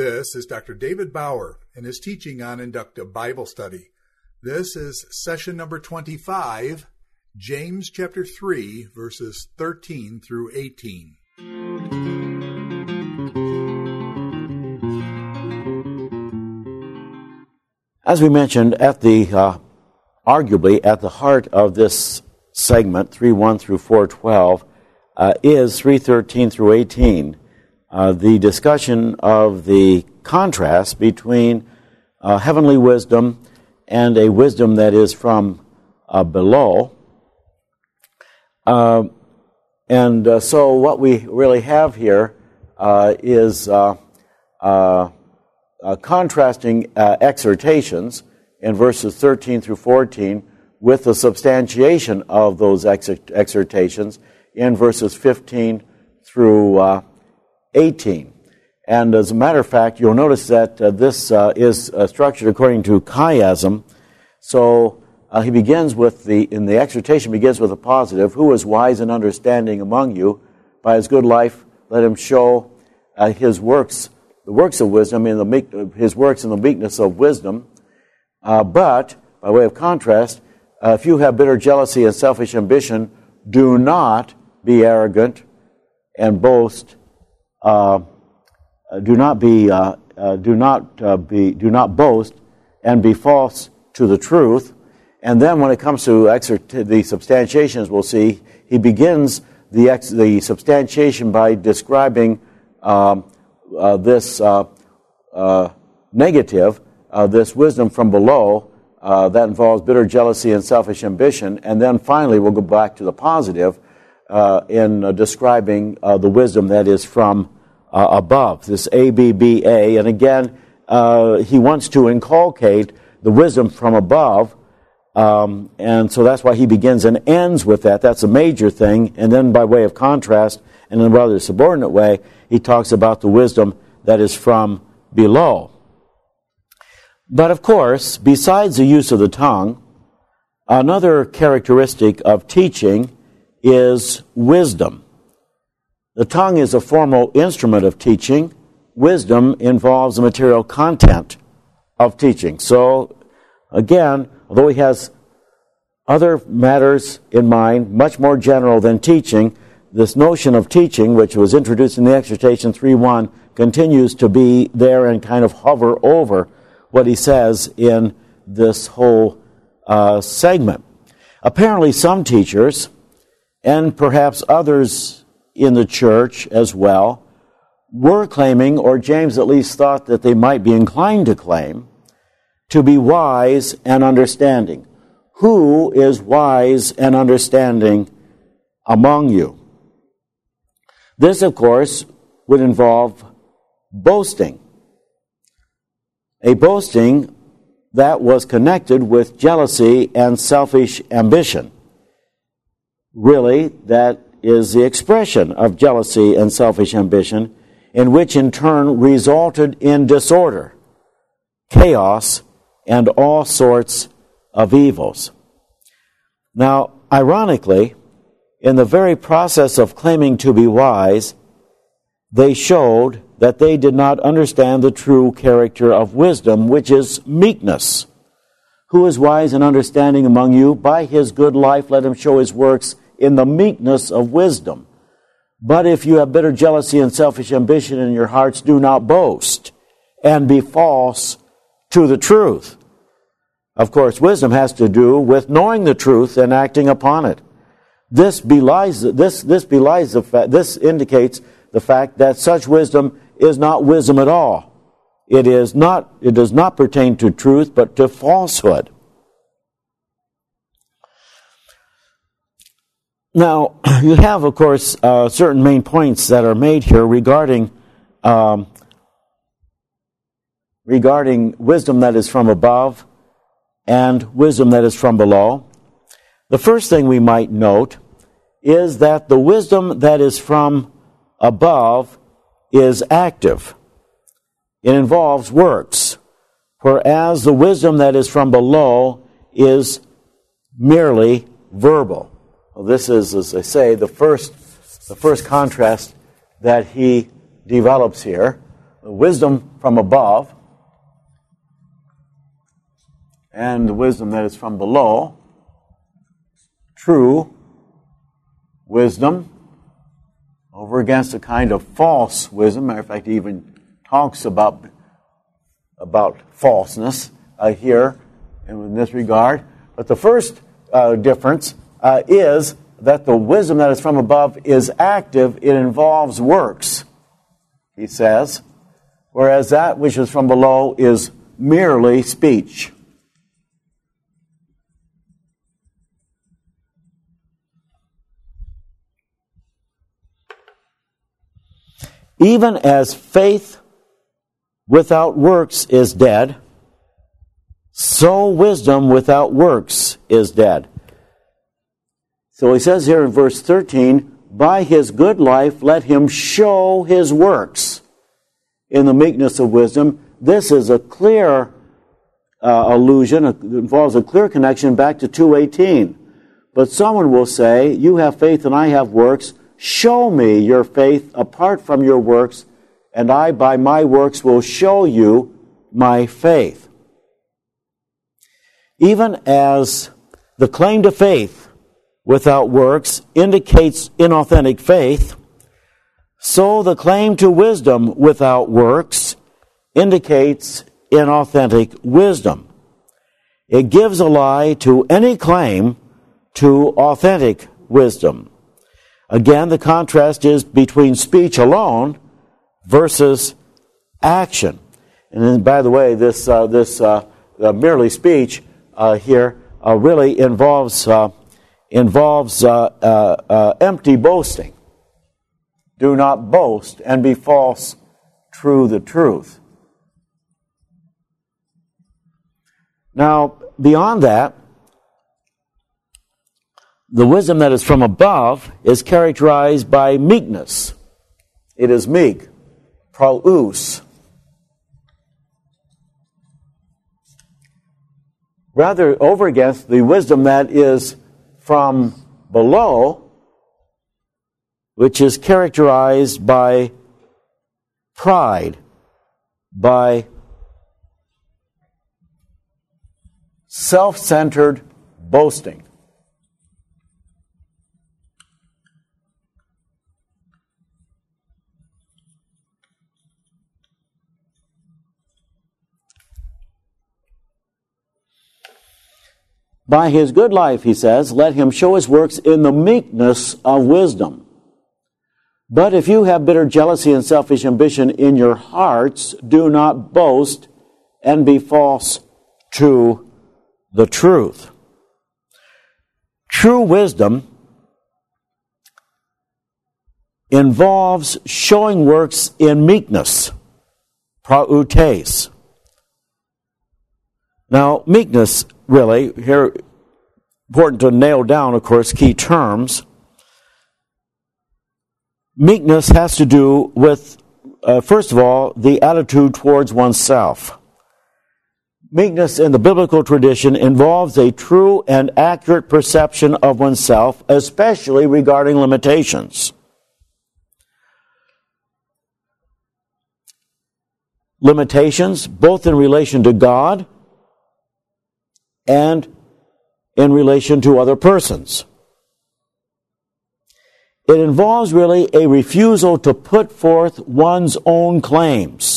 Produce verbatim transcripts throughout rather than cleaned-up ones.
This is Doctor David Bauer and his teaching on inductive Bible study. This is session number twenty-five, James chapter three, verses thirteen through eighteen. As we mentioned, at the uh, arguably at the heart of this segment, three one through four twelve, uh, is three thirteen through eighteen. Uh, the discussion of the contrast between uh, heavenly wisdom and a wisdom that is from uh, below. Uh, and uh, so what we really have here uh, is uh, uh, uh, contrasting uh, exhortations in verses thirteen through fourteen with the substantiation of those ex- exhortations in verses fifteen through uh, eighteen. And as a matter of fact, you'll notice that uh, this uh, is uh, structured according to chiasm. So uh, he begins with the, in the exhortation begins with a positive, who is wise and understanding among you? By his good life, let him show uh, his works, the works of wisdom, in the meek, his works in the meekness of wisdom. Uh, but, by way of contrast, uh, if you have bitter jealousy and selfish ambition, do not be arrogant and boast. Uh, do not be, uh, uh, do not uh, be, do not boast, and be false to the truth. And then, when it comes to exert- the substantiations, we'll see he begins the ex- the substantiation by describing um, uh, this uh, uh, negative, uh, this wisdom from below uh, that involves bitter jealousy and selfish ambition. And then, finally, we'll go back to the positive uh, in uh, describing uh, the wisdom that is from Uh, above, this A B B A, and again, uh, he wants to inculcate the wisdom from above, um, and so that's why he begins and ends with that. That's a major thing, and then by way of contrast, and in a rather subordinate way, he talks about the wisdom that is from below. But of course, besides the use of the tongue, another characteristic of teaching is wisdom. The tongue is a formal instrument of teaching. Wisdom involves the material content of teaching. So, again, although he has other matters in mind, much more general than teaching, this notion of teaching, which was introduced in the exhortation three one, continues to be there and kind of hover over what he says in this whole uh, segment. Apparently, some teachers, and perhaps others in the church as well, were claiming, or James at least thought that they might be inclined to claim, to be wise and understanding. Who is wise and understanding among you? This, of course, would involve boasting. A boasting that was connected with jealousy and selfish ambition. Really, that is the expression of jealousy and selfish ambition, in which in turn resulted in disorder, chaos, and all sorts of evils. Now, ironically, in the very process of claiming to be wise, they showed that they did not understand the true character of wisdom, which is meekness. Who is wise and understanding among you? By his good life let him show his works in the meekness of wisdom. But if you have bitter jealousy and selfish ambition in your hearts, do not boast and be false to the truth. Of course, wisdom has to do with knowing the truth and acting upon it. This belies this this belies the fact. This indicates the fact that such wisdom is not wisdom at all. It is not. It does not pertain to truth, but to falsehood. Now, you have, of course, uh, certain main points that are made here regarding um, regarding wisdom that is from above and wisdom that is from below. The first thing we might note is that the wisdom that is from above is active. It involves works, whereas the wisdom that is from below is merely verbal. Well, this is, as I say, the first the first contrast that he develops here. wisdom from above and the wisdom that is from below. True wisdom over against a kind of false wisdom. Matter of fact, he even talks about, about falseness uh, here in this regard. But the first uh, difference uh, is that the wisdom that is from above is active. It involves works, he says, whereas that which is from below is merely speech. Even as faith without works is dead, so wisdom without works is dead. So he says here in verse thirteen, by his good life let him show his works in the meekness of wisdom. This is a clear uh, allusion, it involves a clear connection back to two eighteen. But someone will say, you have faith and I have works. Show me your faith apart from your works, and I by my works will show you my faith. Even as the claim to faith without works indicates inauthentic faith, so the claim to wisdom without works indicates inauthentic wisdom. It gives a lie to any claim to authentic wisdom. Again, the contrast is between speech alone versus action. And then, by the way, this uh, this uh, uh, merely speech uh, here uh, really involves uh, involves uh, uh, uh, empty boasting. Do not boast and be false, true the truth. Now, beyond that, the wisdom that is from above is characterized by meekness. It is meek, praus. Rather, over against the wisdom that is from below, which is characterized by pride, by self-centered boasting. By his good life, he says, let him show his works in the meekness of wisdom. But if you have bitter jealousy and selfish ambition in your hearts, do not boast and be false to the truth. True wisdom involves showing works in meekness, prautes. Now, meekness, really, here, important to nail down, of course, key terms. Meekness has to do with, uh, first of all, the attitude towards oneself. Meekness in the biblical tradition involves a true and accurate perception of oneself, especially regarding limitations. Limitations, both in relation to God and in relation to other persons. It involves really a refusal to put forth one's own claims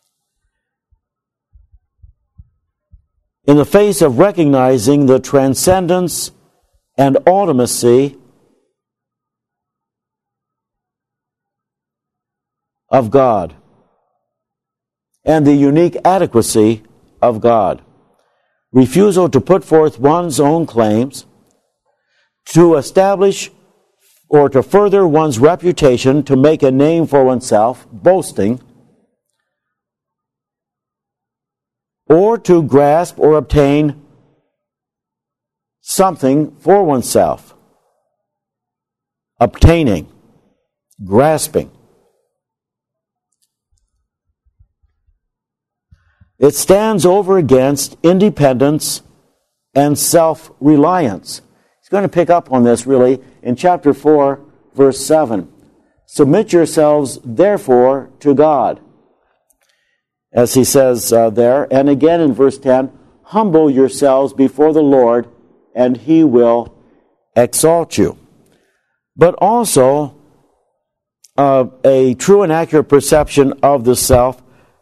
in the face of recognizing the transcendence and ultimacy of God and the unique adequacy of God. Refusal to put forth one's own claims, to establish or to further one's reputation, to make a name for oneself, boasting, or to grasp or obtain something for oneself, obtaining, grasping. It stands over against independence and self-reliance. He's going to pick up on this, really, in chapter four, verse seven. Submit yourselves, therefore, to God. as he says uh, there. And again in verse ten, humble yourselves before the Lord, and he will exalt you. But also uh, a true and accurate perception of the self,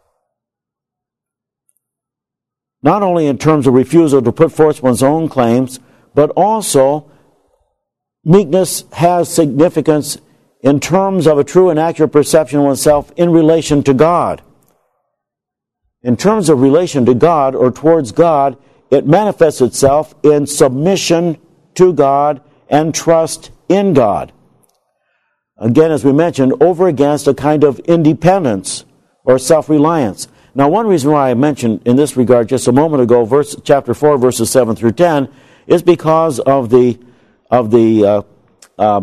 not only in terms of refusal to put forth one's own claims, but also meekness has significance in terms of a true and accurate perception of oneself in relation to God. In terms of relation to God or towards God, it manifests itself in submission to God and trust in God. Again, as we mentioned, over against a kind of independence or self-reliance. Now, one reason why I mentioned in this regard just a moment ago, verse, chapter four, verses seven through ten, is because of the of the uh, uh,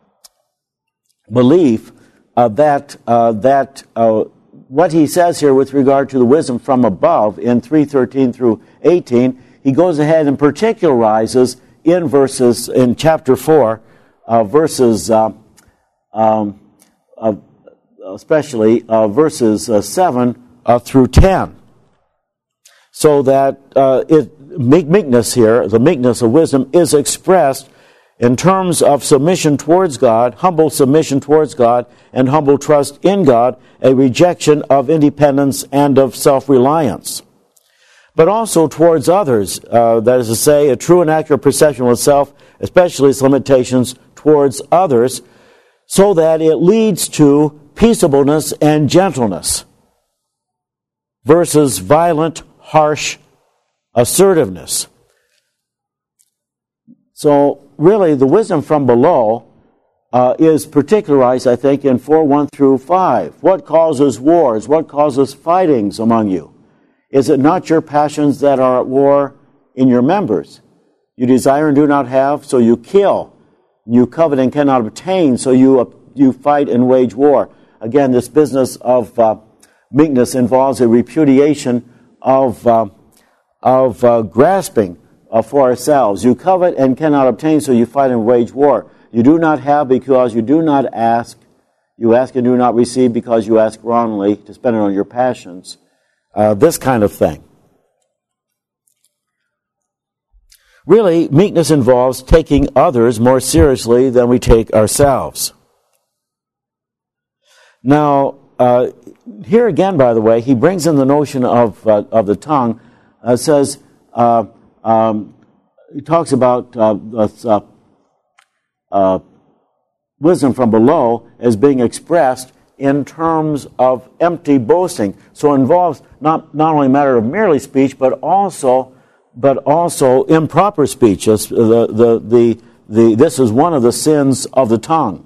belief uh, that uh, that uh, what he says here with regard to the wisdom from above in three thirteen through eighteen, he goes ahead and particularizes in verses in chapter four, uh, verses uh, um, uh, especially uh, verses uh, seven uh, through ten, so that uh, it meekness here, the meekness of wisdom, is expressed in terms of submission towards God, humble submission towards God, and humble trust in God, a rejection of independence and of self-reliance. But also towards others, uh, that is to say, a true and accurate perception of oneself, especially its limitations towards others, so that it leads to peaceableness and gentleness versus violent, harsh assertiveness. So, really, the wisdom from below uh, is particularized, I think, in four one through five. What causes wars? What causes fightings among you? Is it not your passions that are at war in your members? You desire and do not have, so you kill. You covet and cannot obtain, so you uh, you fight and wage war. Again, this business of uh, meekness involves a repudiation of uh, of uh, grasping uh, for ourselves. You covet and cannot obtain, so you fight and wage war. You do not have because you do not ask. You ask and do not receive because you ask wrongly to spend it on your passions. Uh, this kind of thing. Really, meekness involves taking others more seriously than we take ourselves. Now, uh, here again, by the way, he brings in the notion of uh, of the tongue. Uh, says uh, um, he talks about uh, uh, uh, wisdom from below as being expressed in terms of empty boasting. So it involves not not only a matter of merely speech, but also but also improper speech. The, the, the, the, this is one of the sins of the tongue.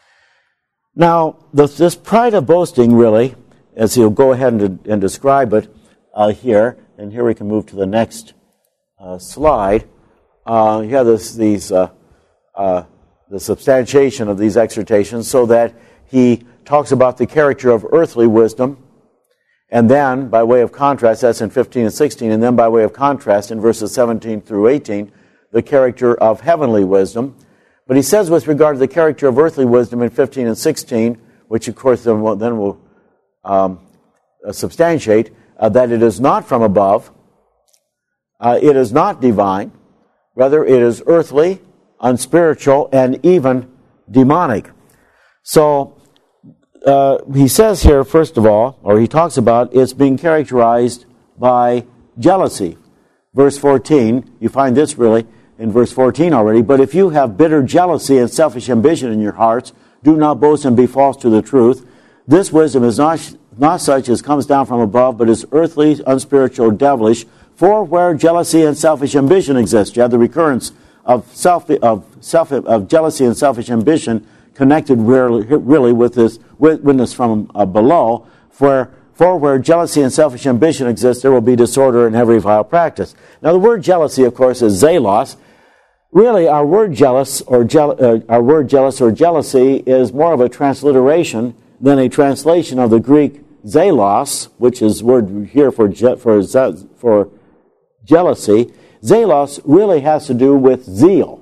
Now, the, this pride of boasting, really, as he'll go ahead and, and describe it uh, here, and here we can move to the next uh, slide. Uh, you have this, these, uh, uh, the substantiation of these exhortations, so that he talks about the character of earthly wisdom, and then, by way of contrast, that's in fifteen and sixteen, and then by way of contrast, in verses seventeen through eighteen, the character of heavenly wisdom. But he says with regard to the character of earthly wisdom in fifteen and sixteen, which of course then will, then will um, uh, substantiate, uh, that it is not from above, uh, it is not divine, rather it is earthly, unspiritual, and even demonic. So, Uh, he says here, first of all, or he talks about it's being characterized by jealousy. Verse fourteen, you find this really in verse fourteen already. But if you have bitter jealousy and selfish ambition in your hearts, do not boast and be false to the truth. This wisdom is not, not such as comes down from above, but is earthly, unspiritual, devilish. For where jealousy and selfish ambition exist, you have the recurrence of self of self of jealousy and selfish ambition connected really, really with this witness from uh, below, for, for where jealousy and selfish ambition exist, there will be disorder and every vile practice. Now, the word jealousy, of course, is zelos. Really, our word jealous or je- uh, our word jealous or jealousy is more of a transliteration than a translation of the Greek zelos, which is word here for je- for ze- for jealousy. Zelos really has to do with zeal.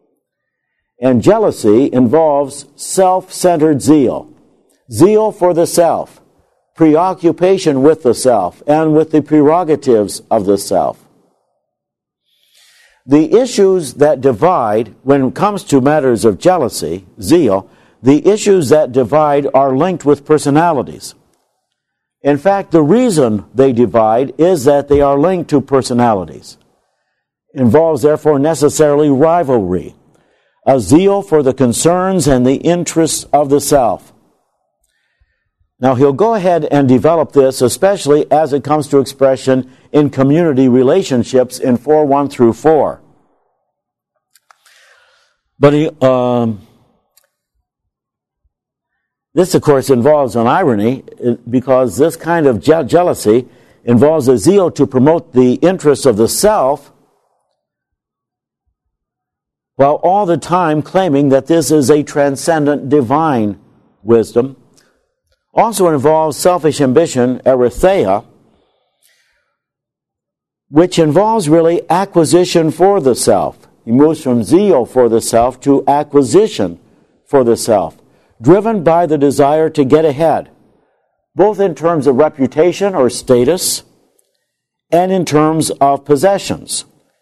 And jealousy involves self-centered zeal. Zeal for the self. preoccupation with the self and with the prerogatives of the self. The issues that divide, when it comes to matters of jealousy, zeal, the issues that divide are linked with personalities. In fact, the reason they divide is that they are linked to personalities. It involves, therefore, necessarily rivalry, a zeal for the concerns and the interests of the self. Now, he'll go ahead and develop this, especially as it comes to expression in community relationships in four one through four. But he, um, this, of course, involves an irony, because this kind of je- jealousy involves a zeal to promote the interests of the self, while all the time claiming that this is a transcendent divine wisdom. Also involves selfish ambition, erytheia, which involves really acquisition for the self. He moves from zeal for the self to acquisition for the self, driven by the desire to get ahead, both in terms of reputation or status and in terms of possessions.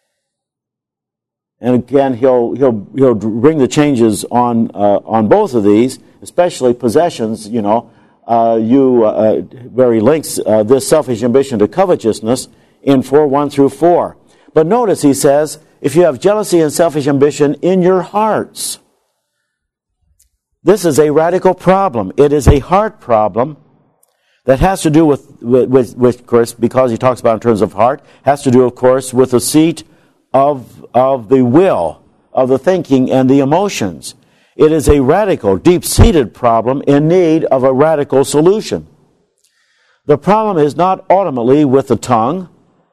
And again, he'll he'll he'll bring the changes on uh, on both of these, especially possessions. You know, uh, you uh, where he links uh, this selfish ambition to covetousness in four one through four. But notice he says, if you have jealousy and selfish ambition in your hearts, this is a radical problem. It is a heart problem that has to do with, with, with, with, of course, because he talks about in terms of heart, has to do, of course, with the seat of, of the will, of the thinking and the emotions. It is a radical, deep-seated problem in need of a radical solution. The problem is not ultimately with the tongue,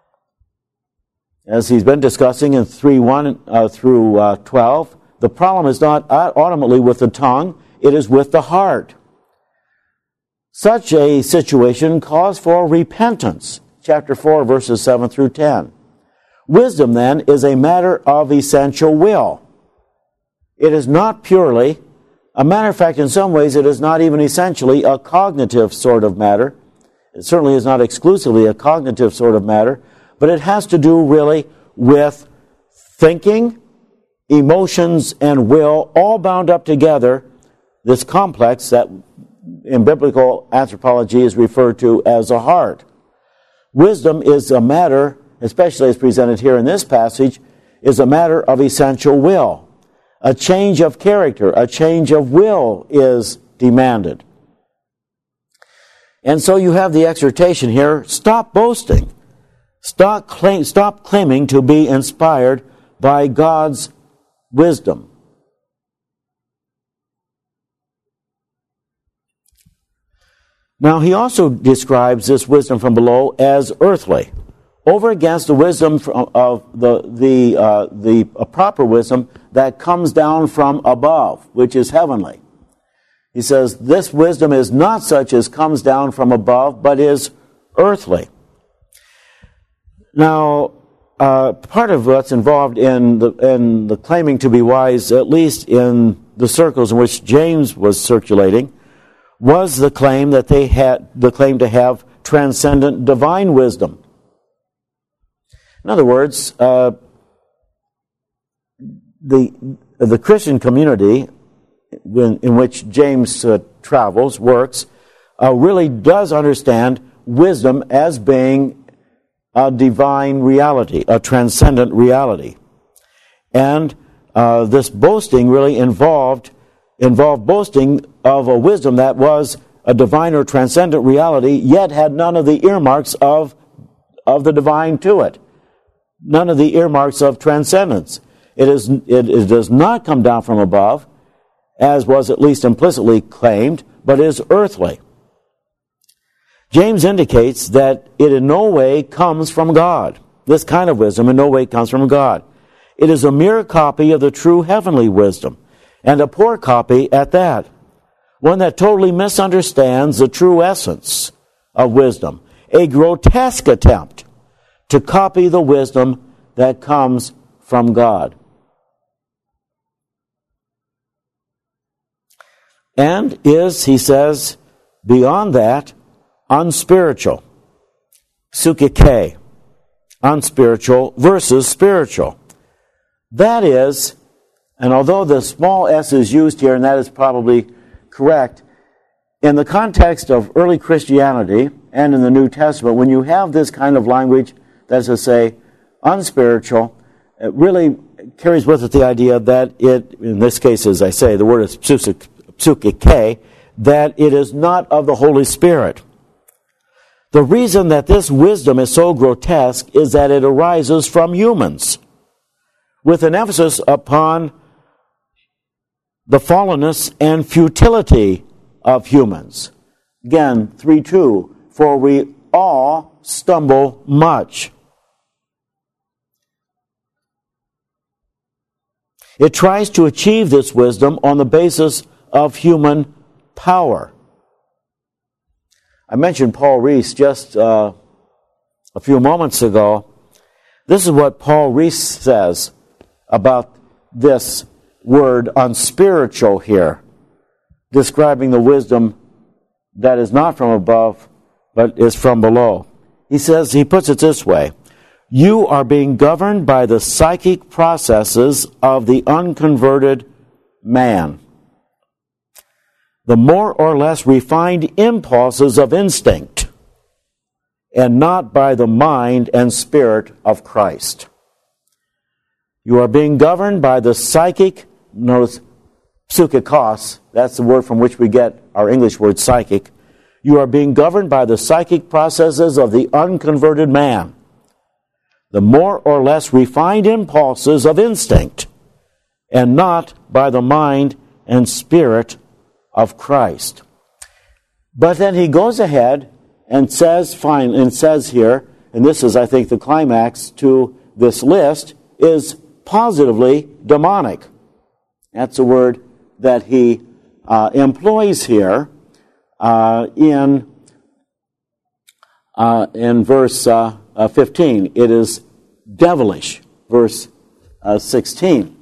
as he's been discussing in three one uh, through uh, twelve. The problem is not ultimately with the tongue, it is with the heart. Such a situation calls for repentance, chapter four, verses seven through ten. Wisdom, then, is a matter of essential will. It is not purely, a matter of fact, in some ways, it is not even essentially a cognitive sort of matter. It certainly is not exclusively a cognitive sort of matter, but it has to do really with thinking, emotions, and will, all bound up together, this complex that in biblical anthropology is referred to as a heart. Wisdom is a matter, especially as presented here in this passage, is a matter of essential will. A change of character, a change of will is demanded. And so you have the exhortation here, stop boasting. Stop, claim, stop claiming to be inspired by God's wisdom. Now, he also describes this wisdom from below as earthly, over against the wisdom of the the uh, the uh, proper wisdom that comes down from above, which is heavenly. He says this wisdom is not such as comes down from above, but is earthly. Now, uh, part of what's involved in the in the claiming to be wise, at least in the circles in which James was circulating, was the claim that they had the claim to have transcendent divine wisdom. In other words, uh, the the Christian community in, in which James uh, travels, works, uh, really does understand wisdom as being a divine reality, a transcendent reality. And uh, this boasting really involved involved boasting of a wisdom that was a divine or transcendent reality, yet had none of the earmarks of, of the divine to it. None of the earmarks of transcendence. It is it, it does not come down from above, as was at least implicitly claimed, but is earthly. James indicates that it in no way comes from God. This kind of wisdom in no way comes from God. It is a mere copy of the true heavenly wisdom, and a poor copy at that. One that totally misunderstands the true essence of wisdom. A grotesque attempt to copy the wisdom that comes from God. And is, he says, beyond that, unspiritual. Psuchike. Unspiritual versus spiritual. That is, and although the small s is used here, and that is probably correct, in the context of early Christianity and in the New Testament, when you have this kind of language, that is to say, unspiritual, it really carries with it the idea that it, in this case, as I say, the word is psuchike, that it is not of the Holy Spirit. The reason that this wisdom is so grotesque is that it arises from humans, with an emphasis upon the fallenness and futility of humans. Again, three two, for we all stumble much. It tries to achieve this wisdom on the basis of human power. I mentioned Paul Rees just uh, a few moments ago. This is what Paul Rees says about this word unspiritual here, describing the wisdom that is not from above, but is from below. He says, he puts it this way: you are being governed by the psychic processes of the unconverted man, the more or less refined impulses of instinct, and not by the mind and spirit of Christ. You are being governed by the psychic, notice, psychikos, that's the word from which we get our English word psychic. You are being governed by the psychic processes of the unconverted man, the more or less refined impulses of instinct, and not by the mind and spirit of Christ. But then he goes ahead and says, fine, and says here, and this is, I think, the climax to this list, is positively demonic. That's a word that he uh, employs here uh, in uh, in verse uh, uh, fifteen. It is devilish, verse uh, sixteen.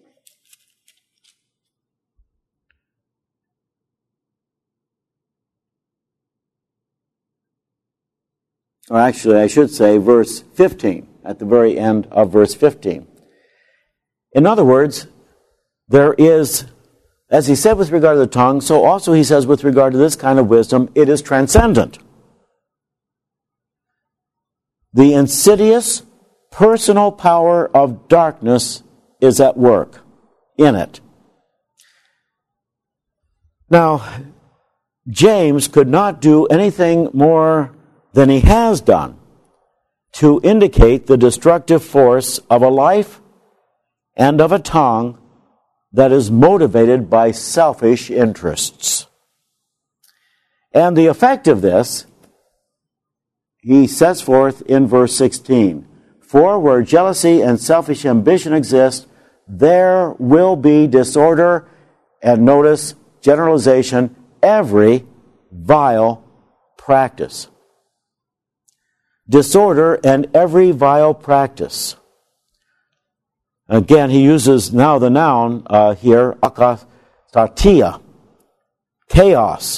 Or actually, I should say verse fifteen, at the very end of verse fifteen. In other words, there is, as he said with regard to the tongue, so also he says with regard to this kind of wisdom, it is transcendent. The insidious personal power of darkness is at work in it. Now, James could not do anything more than he has done to indicate the destructive force of a life and of a tongue that is motivated by selfish interests. And the effect of this, he sets forth in verse sixteen. For where jealousy and selfish ambition exist, there will be disorder, and notice, generalization, every vile practice. Disorder and every vile practice. Again, he uses now the noun uh, here, akastatia, chaos.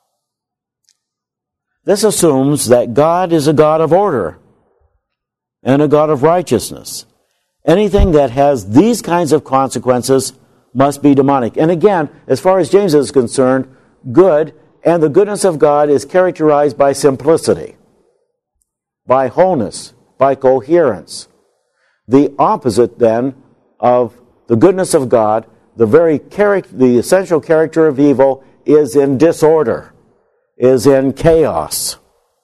This assumes that God is a God of order and a God of righteousness. Anything that has these kinds of consequences must be demonic. And again, as far as James is concerned, good, and the goodness of God is characterized by simplicity, by wholeness, by coherence. The opposite, then, of the goodness of God, the very character, the essential character of evil, is in disorder, is in chaos.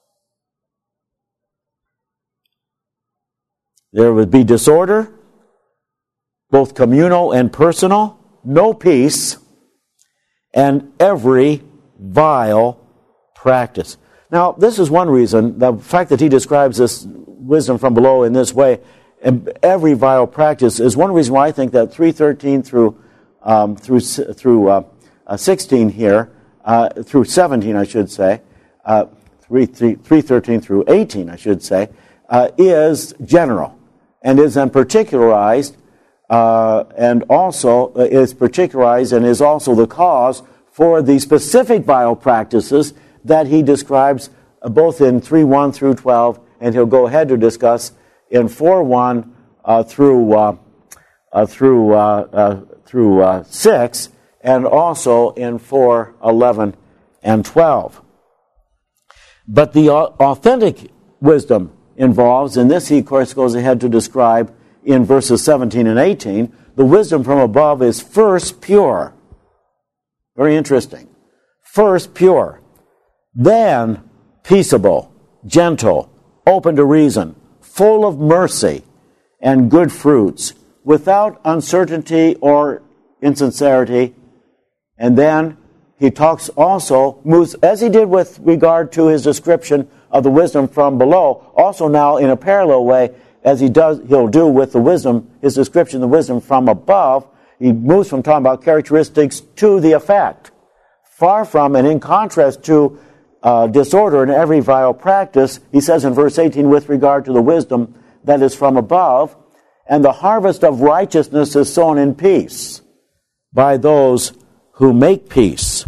There would be disorder, both communal and personal, no peace, and every vile practice. Now, this is one reason, the fact that he describes this wisdom from below in this way, and every vile practice, is one reason why I think that three thirteen through um, through through uh, uh, sixteen here, uh, through seventeen, I should say, uh, three thirteen through eighteen, I should say, uh, is general and is then particularized, uh, and also uh, is particularized and is also the cause for the specific vile practices that he describes uh, both in three one through twelve, and he'll go ahead to discuss in four one uh, through uh, uh, through uh, uh, through uh, six, and also in four eleven and twelve. But the authentic wisdom involves, and this he of course goes ahead to describe in verses seventeen and eighteen, the wisdom from above is first pure. Very interesting. First pure, then peaceable, gentle, open to reason, full of mercy and good fruits, without uncertainty or insincerity. And then he talks also, moves, as he did with regard to his description of the wisdom from below, also now in a parallel way, as he does, he'll do with the wisdom, his description of the wisdom from above. He moves from talking about characteristics to the effect. Far from, and in contrast to uh, disorder in every vile practice, he says in verse eighteen, with regard to the wisdom that is from above, and the harvest of righteousness is sown in peace by those who make peace.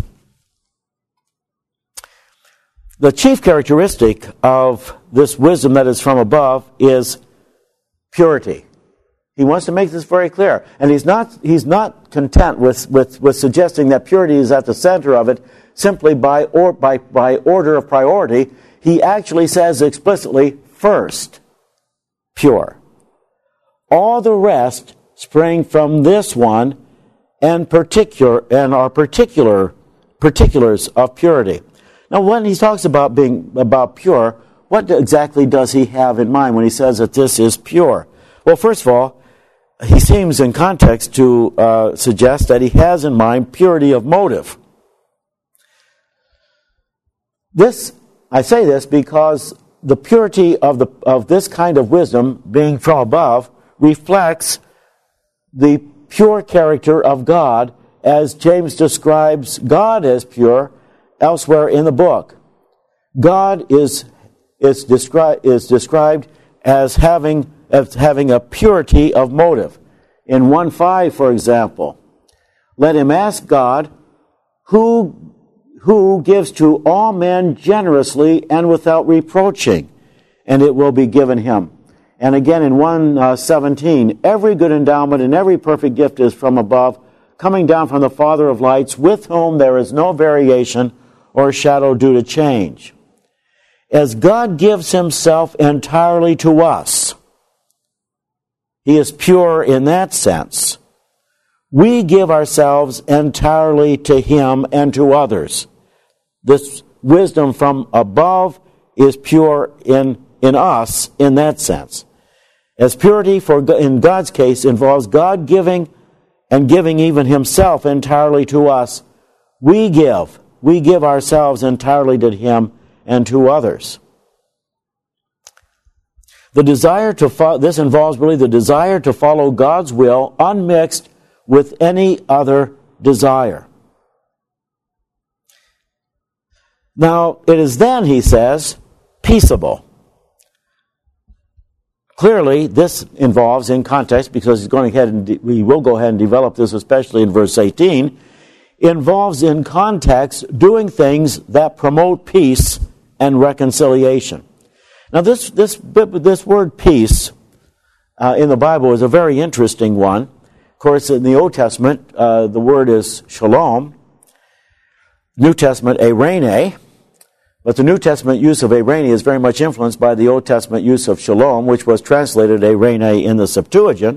The chief characteristic of this wisdom that is from above is purity. He wants to make this very clear. And he's not he's not content with, with, with suggesting that purity is at the center of it simply by, or, by, by order of priority. He actually says explicitly, first, pure. All the rest spring from this one and particular and are particular particulars of purity. Now, when he talks about being about pure, what exactly does he have in mind when he says that this is pure? Well, first of all, he seems in context to uh, suggest that he has in mind purity of motive. This, I say this because the purity of the of this kind of wisdom, being from above, reflects the pure character of God, as James describes God as pure elsewhere in the book. God is is described is described as having as having a purity of motive. In one five, for example, let him ask God, who who gives to all men generously and without reproaching, and it will be given him. And again in one seventeen, every good endowment and every perfect gift is from above, coming down from the Father of lights, with whom there is no variation or shadow due to change. As God gives himself entirely to us, he is pure in that sense. We give ourselves entirely to him and to others. This wisdom from above is pure in, in us in that sense. As purity for in God's case involves God giving and giving even himself entirely to us, we give. We give ourselves entirely to him and to others. The desire to fo- this involves really the desire to follow God's will unmixed with any other desire. Now, it is then, he says, peaceable. Clearly, this involves, in context, because he's going ahead and de- we will go ahead and develop this, especially in verse eighteen, involves in context doing things that promote peace and reconciliation. Now, this this this word peace uh, in the Bible is a very interesting one. Of course, in the Old Testament, uh, the word is shalom. New Testament, eirene. But the New Testament use of eirene is very much influenced by the Old Testament use of shalom, which was translated eirene in the Septuagint.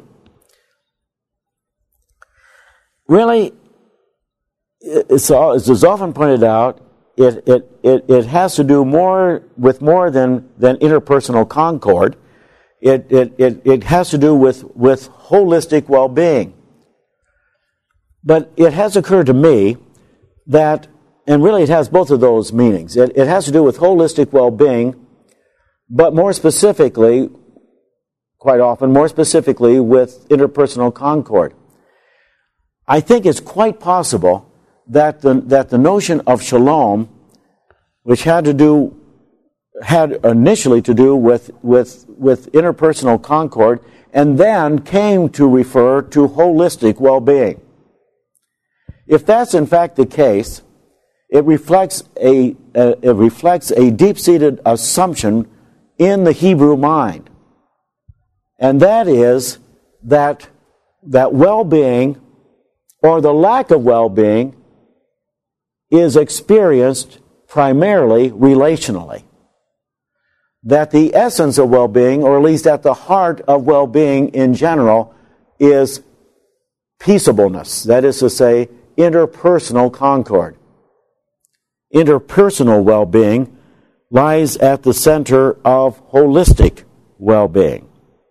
Really, it's, as is often pointed out, it, it, it, it has to do more with more than, than interpersonal concord. It, it, it, it has to do with, with holistic well-being. But it has occurred to me that, and really it has both of those meanings. It, it has to do with holistic well-being, but more specifically, quite often, more specifically with interpersonal concord. I think it's quite possible that the, that the notion of shalom, which had to do, had initially to do with, with, with interpersonal concord, and then came to refer to holistic well-being. If that's in fact the case, it reflects a, uh, it reflects a deep-seated assumption in the Hebrew mind. And that is that, that well-being or the lack of well-being is experienced primarily relationally. That the essence of well-being, or at least at the heart of well-being in general, is peaceableness. That is to say, interpersonal concord. Interpersonal well-being lies at the center of holistic well-being.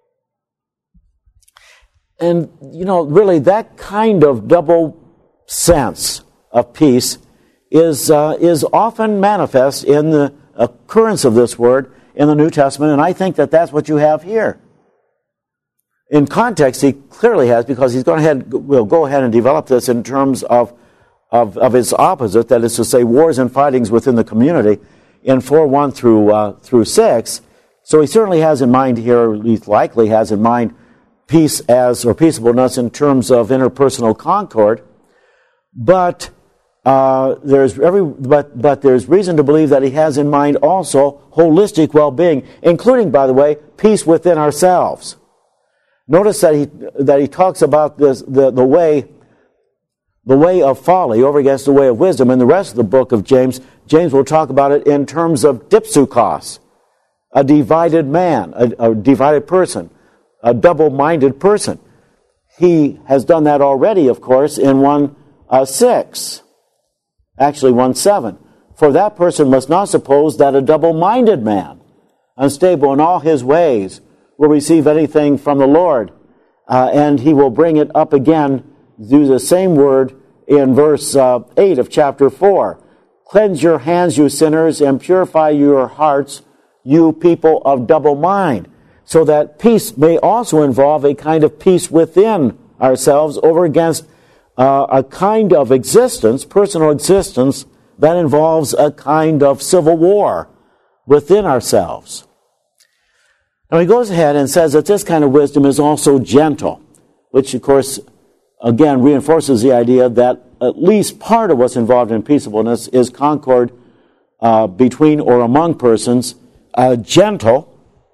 And, you know, really that kind of double sense of peace is uh, is often manifest in the occurrence of this word in the New Testament, and I think that that's what you have here. In context, he clearly has, because he's going ahead, will go ahead and develop this in terms of, of, of its opposite, that is to say, wars and fightings within the community in four one through uh, through six. So he certainly has in mind here, or at least likely has in mind, peace as, or peaceableness in terms of interpersonal concord, but uh, there's every, but but there's reason to believe that he has in mind also holistic well-being, including, by the way, peace within ourselves. Notice that he that he talks about this the the way the way of folly over against the way of wisdom. In the rest of the book of James, James will talk about it in terms of dipsukos, a divided man, a, a divided person, a double-minded person. He has done that already, of course, in one uh, six, actually one seven. For that person must not suppose that a double-minded man, unstable in all his ways, will receive anything from the Lord, uh, and he will bring it up again, use the same word in verse uh, eight of chapter four. Cleanse your hands, you sinners, and purify your hearts, you people of double mind. So that peace may also involve a kind of peace within ourselves over against uh, a kind of existence, personal existence, that involves a kind of civil war within ourselves. Now he goes ahead and says that this kind of wisdom is also gentle, which of course, again, reinforces the idea that at least part of what's involved in peaceableness is concord uh, between or among persons. Uh, gentle,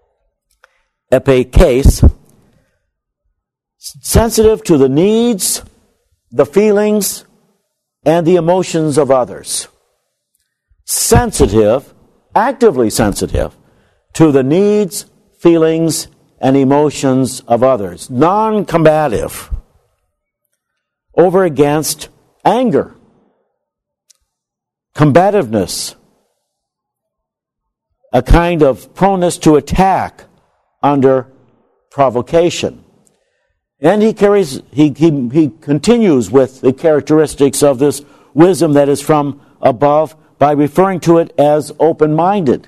epikes, sensitive to the needs, the feelings, and the emotions of others. Sensitive, actively sensitive to the needs, feelings, and emotions of others. Non-combative over against anger, combativeness, a kind of proneness to attack under provocation. And he carries, he, he, he continues with the characteristics of this wisdom that is from above by referring to it as open-minded.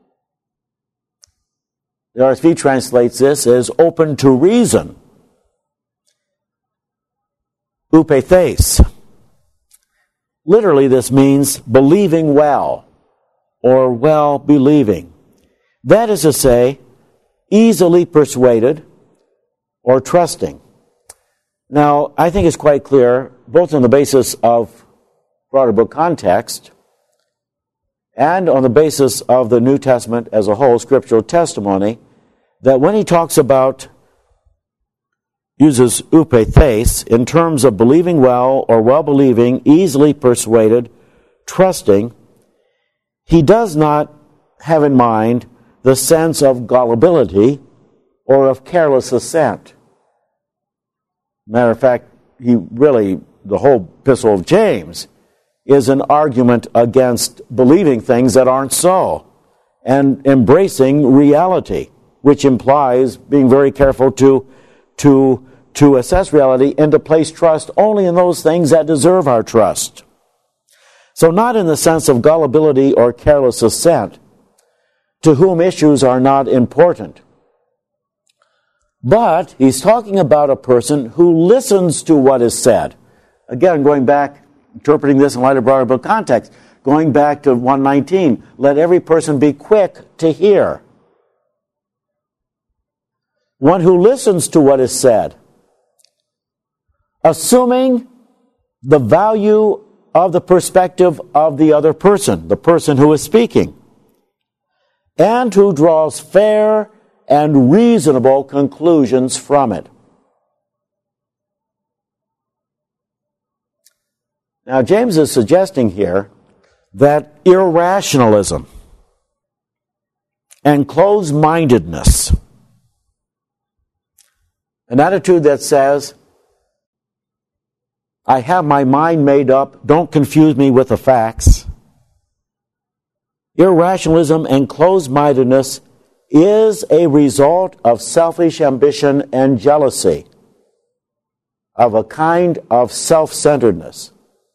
The R S V translates this as open to reason. Upethes. Literally, this means believing well, or well believing. That is to say, easily persuaded or trusting. Now, I think it's quite clear, both on the basis of broader book context and on the basis of the New Testament as a whole, scriptural testimony, that when he talks about, uses upethes in terms of believing well or well-believing, easily persuaded, trusting, he does not have in mind the sense of gullibility or of careless assent. Matter of fact, he really, the whole epistle of James is an argument against believing things that aren't so and embracing reality, which implies being very careful to, to, to assess reality and to place trust only in those things that deserve our trust. So not in the sense of gullibility or careless assent, to whom issues are not important. But he's talking about a person who listens to what is said. Again, going back, interpreting this in light of broader book context, going back to one nineteen, let every person be quick to hear. One who listens to what is said, assuming the value of the perspective of the other person, the person who is speaking, and who draws fair and reasonable conclusions from it. Now, James is suggesting here that irrationalism and closed-mindedness, an attitude that says, I have my mind made up, don't confuse me with the facts. Irrationalism and closed-mindedness is a result of selfish ambition and jealousy, of a kind of self-centeredness.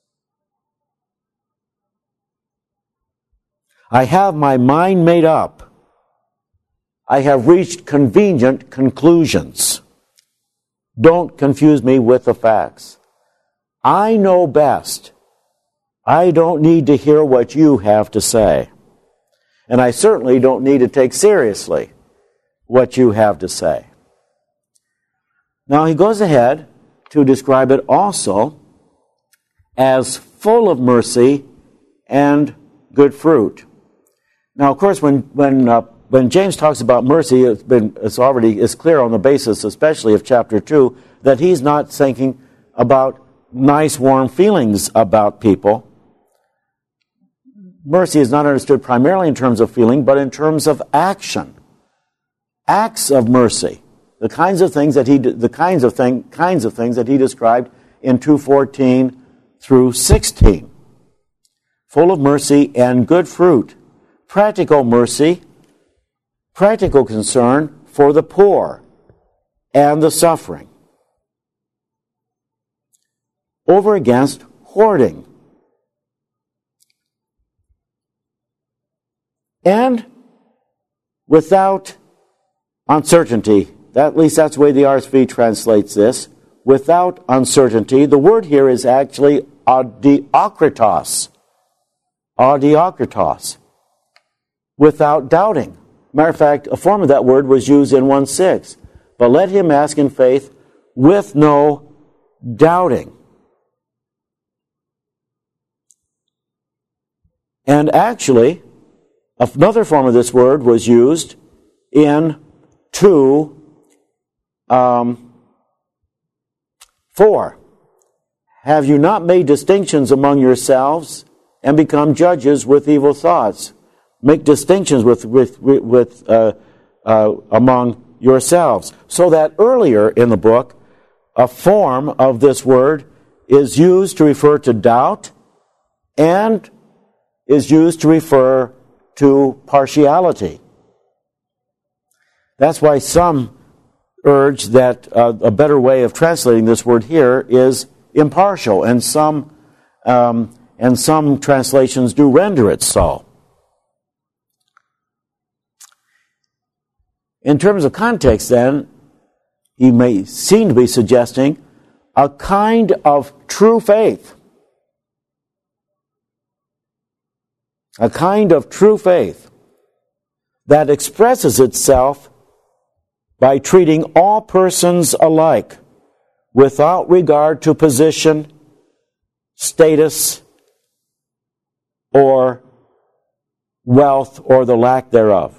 I have my mind made up. I have reached convenient conclusions. Don't confuse me with the facts. I know best. I don't need to hear what you have to say. And I certainly don't need to take seriously what you have to say. Now he goes ahead to describe it also as full of mercy and good fruit. Now, of course, when when uh, when James talks about mercy, it's been it's already is clear on the basis, especially of chapter two, that he's not thinking about nice, warm feelings about people. Mercy is not understood primarily in terms of feeling, but in terms of action, acts of mercy, the kinds of things that he the kinds of thing kinds of things that he described in two fourteen through sixteen, full of mercy and good fruit. Practical mercy, practical concern for the poor and the suffering. Over against hoarding. And without uncertainty, that, at least that's the way the R S V translates this, without uncertainty. The word here is actually adiokritos. Adiokritos. Without doubting. Matter of fact, a form of that word was used in one six. But let him ask in faith with no doubting. And actually, another form of this word was used in two, um, four. Have you not made distinctions among yourselves and become judges with evil thoughts? Make distinctions with with with uh, uh, among yourselves. So that earlier in the book, a form of this word is used to refer to doubt and is used to refer to partiality. That's why some urge that uh, a better way of translating this word here is impartial, and some um, and some translations do render it so. In terms of context, then, he may seem to be suggesting a kind of true faith. A kind of true faith that expresses itself by treating all persons alike without regard to position, status, or wealth, or the lack thereof.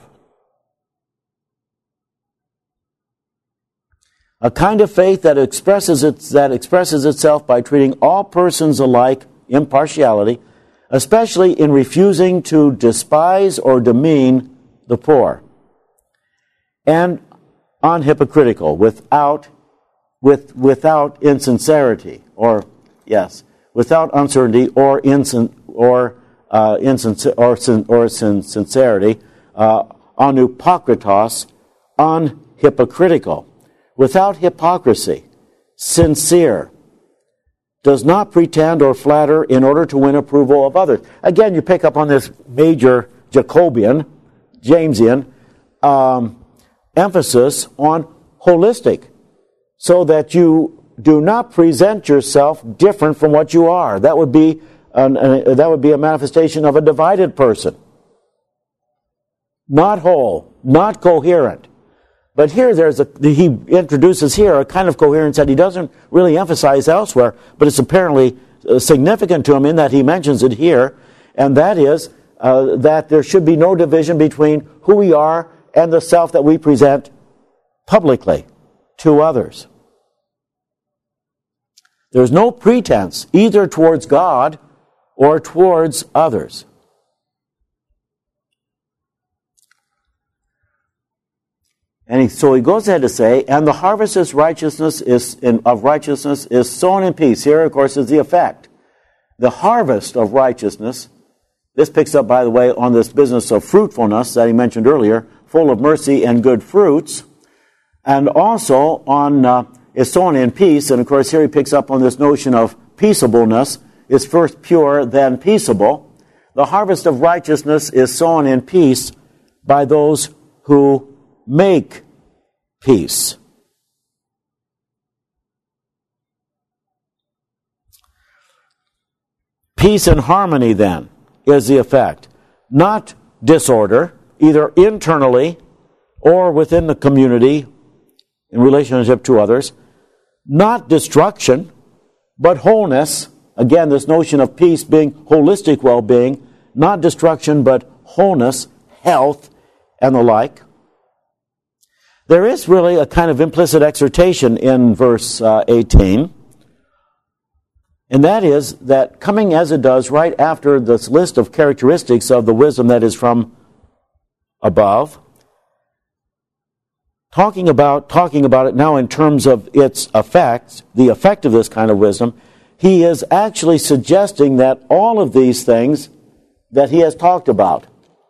A kind of faith that expresses it, that expresses itself by treating all persons alike, impartiality, especially in refusing to despise or demean the poor, and unhypocritical, without with without insincerity, or yes, without uncertainty or insin or uh, insin or sin, or sin, sincerity, uh, anupokritos, unhypocritical. Without hypocrisy, sincere, does not pretend or flatter in order to win approval of others. Again, you pick up on this major Jacobian, Jamesian, um, emphasis on holistic, so that you do not present yourself different from what you are. That would be an, an, that would be a manifestation of a divided person. Not whole, not coherent. But here there's a, he introduces here a kind of coherence that he doesn't really emphasize elsewhere, but it's apparently uh, significant to him in that he mentions it here, and that is uh, that there should be no division between who we are and the self that we present publicly to others. There's no pretense either towards God or towards others. And he, so he goes ahead to say, and the harvest is righteousness is in, of righteousness is sown in peace. Here, of course, is the effect. The harvest of righteousness, this picks up, by the way, on this business of fruitfulness that he mentioned earlier, full of mercy and good fruits, and also on uh, is sown in peace. And of course, here he picks up on this notion of peaceableness, is first pure, then peaceable. The harvest of righteousness is sown in peace by those who make peace. Peace and harmony, then, is the effect. Not disorder, either internally or within the community in relationship to others. Not destruction, but wholeness. Again, this notion of peace being holistic well-being. Not destruction, but wholeness, health, and the like. There is really a kind of implicit exhortation in verse uh, eighteen, and that is that coming as it does right after this list of characteristics of the wisdom that is from above, talking about talking about it now in terms of its effects, the effect of this kind of wisdom, he is actually suggesting that all of these things that he has talked about,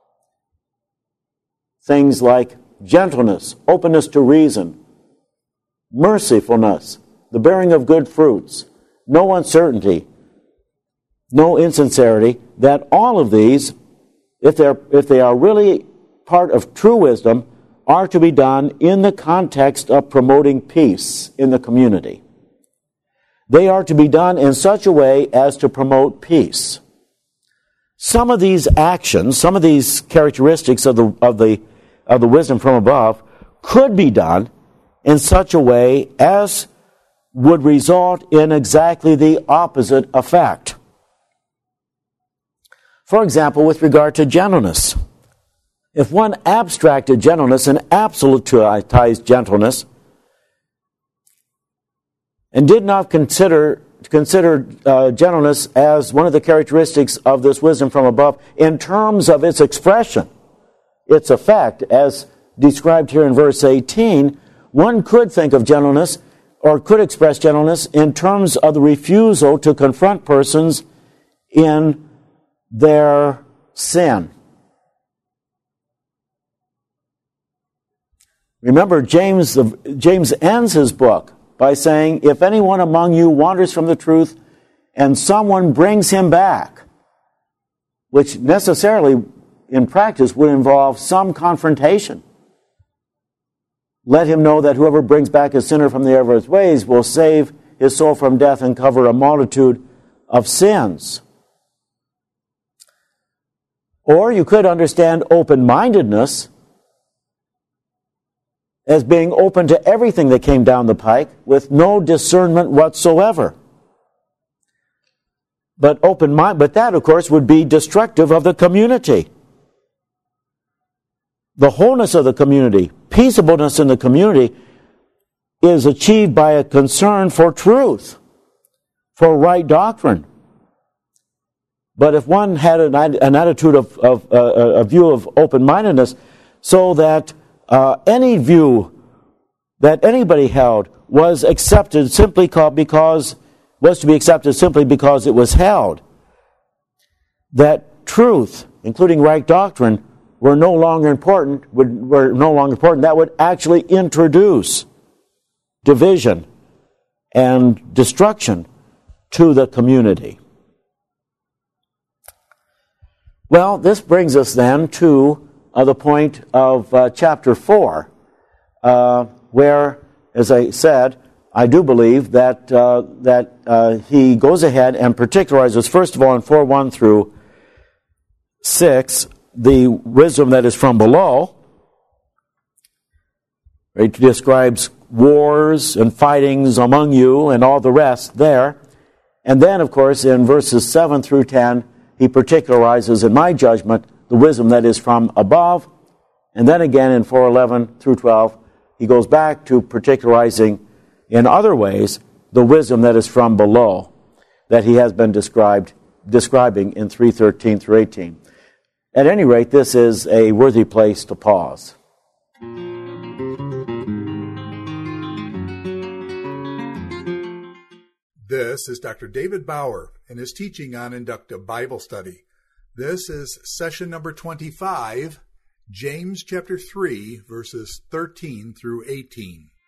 things like gentleness, openness to reason, mercifulness, the bearing of good fruits, no uncertainty, no insincerity, that all of these, if they're if they are really part of true wisdom, are to be done in the context of promoting peace in the community. They are to be done in such a way as to promote peace. Some of these actions, some of these characteristics of the of the of the wisdom from above could be done in such a way as would result in exactly the opposite effect. For example, with regard to gentleness. If one abstracted gentleness and absolutized gentleness and did not consider consider uh, gentleness as one of the characteristics of this wisdom from above in terms of its expression, its effect, as described here in verse eighteen, one could think of gentleness or could express gentleness in terms of the refusal to confront persons in their sin. Remember, James, James ends his book by saying, if anyone among you wanders from the truth and someone brings him back, which necessarily in practice would involve some confrontation. Let him know that whoever brings back a sinner from the error of his ways will save his soul from death and cover a multitude of sins. Or you could understand open-mindedness as being open to everything that came down the pike with no discernment whatsoever. But open mind, but that, of course, would be destructive of the community. The wholeness of the community, peaceableness in the community, is achieved by a concern for truth, for right doctrine. But if one had an, an attitude of, of uh, a view of open-mindedness, so that uh, any view that anybody held was accepted simply because was to be accepted simply because it was held, that truth, including right doctrine, were no longer important, would, were no longer important, that would actually introduce division and destruction to the community. Well, this brings us then to uh, the point of uh, chapter four, uh, where, as I said, I do believe that uh, that uh, he goes ahead and particularizes, first of all, in four one through six, the wisdom that is from below. It describes wars and fightings among you and all the rest there. And then, of course, in verses seven through ten, he particularizes, in my judgment, the wisdom that is from above. And then again in four eleven through twelve, he goes back to particularizing in other ways the wisdom that is from below, that he has been described describing in three thirteen through eighteen. At any rate, this is a worthy place to pause. This is Doctor David Bauer and his teaching on Inductive Bible Study. This is session number twenty-five, James chapter three, verses thirteen through eighteen.